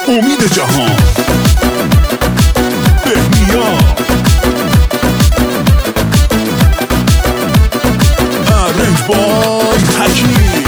امید جهان، بهنیا، ارنج بای حکیم.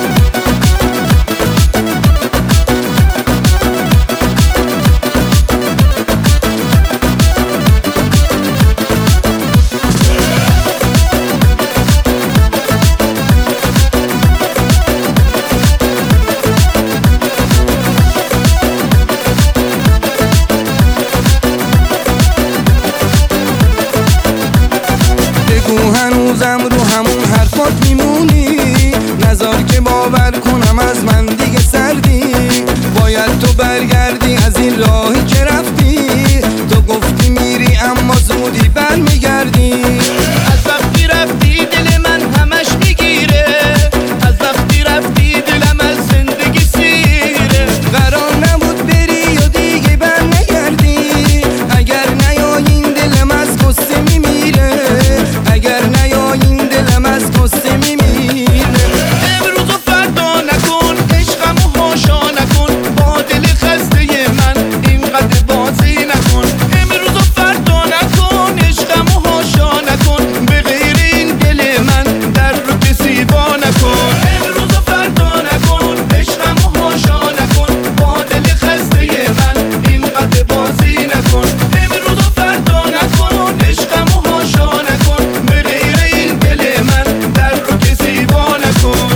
هنوزم رو همون حرفات میمونی، نذار که باور کنم از من دیگه سردی. باید تو برگردی از این راهی که رفتی، تو گفتی میری اما زودی برمیگردی. از وقتی رفتی دل من همش میگیره، از وقتی رفتی دلم از زندگی سیره. قرار نبود بری و دیگه برنگردی، اگر نیایین دلم از غصه میمیره، اگر نیایین دلم از غصه میمیره. امروز و فردا نکن، عشقمو هاشا نکن، با دل خسته من اینقدر بازی نکن. امروز و فردا نکن، عشقمو هاشا نکن، به غیر این دل من در رو کسی وا نکن. امروز و فردا نکن، عشقمو هاشا نکن، با دل خسته من اینقدر بازی نکن. امروز و فردا نکن، عشقمو هاشا نکن، به غیر این دل من در رو کسی وا نکن.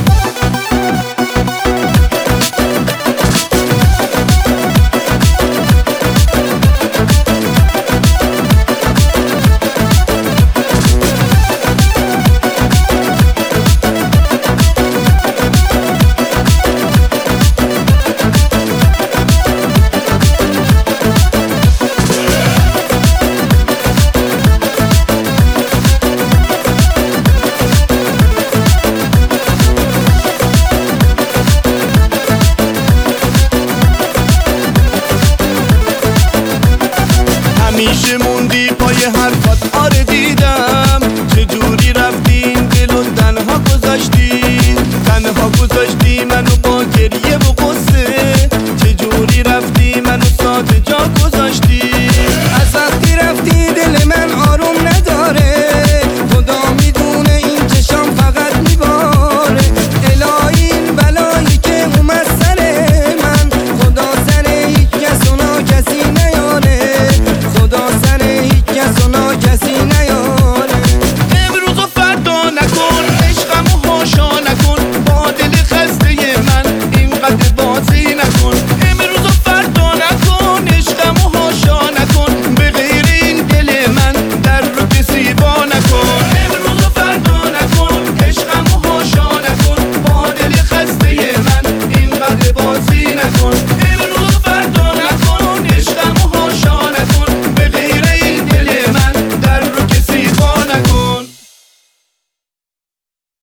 همیشه موندی پای حرفات، آره